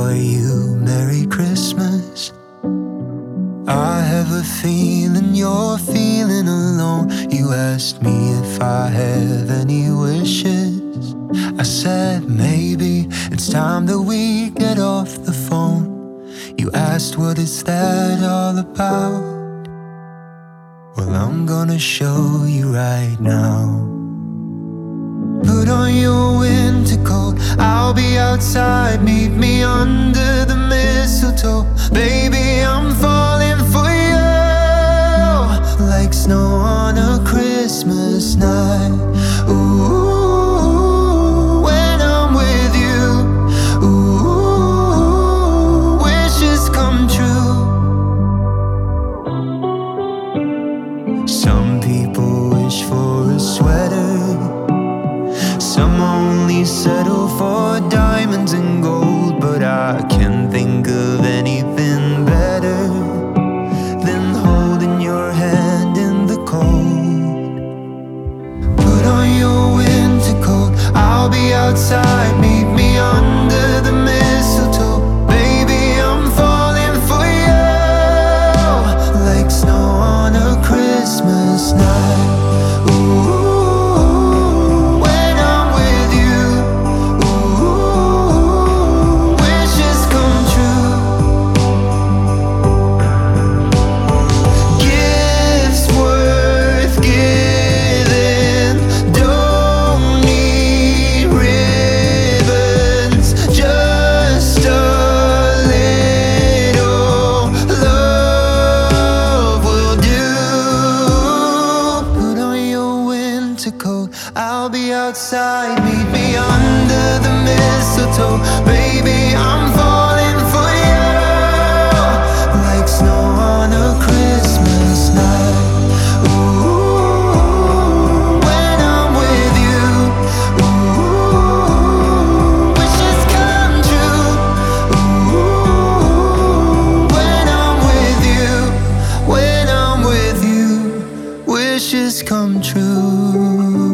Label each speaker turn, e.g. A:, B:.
A: for you, Merry Christmas. I have a feeling you're feeling alone. You asked me if I have any wishes. I said maybe it's time that we get off the phone. You asked what is that all about? Well, I'm gonna show you right now. Put on your winter coat, I'll be outside, meet me under the mistletoe. Baby, I'm falling for you, like snow on a Christmas night. Ooh, when I'm with you, ooh, wishes come true. Some people wish for a sweater, some only settle for diamonds and gold, but I can't think of anything better than holding your hand in the cold. Put on your winter coat, I'll be outside, meet me under the mistletoe. Baby, I'm falling for you, like snow on a Christmas night. Ooh, I'll be outside, meet me under the mistletoe. Baby, I'm falling for you, like snow on a Christmas night. Ooh, when I'm with you, ooh, wishes come true. Ooh, when I'm with you, wishes come true.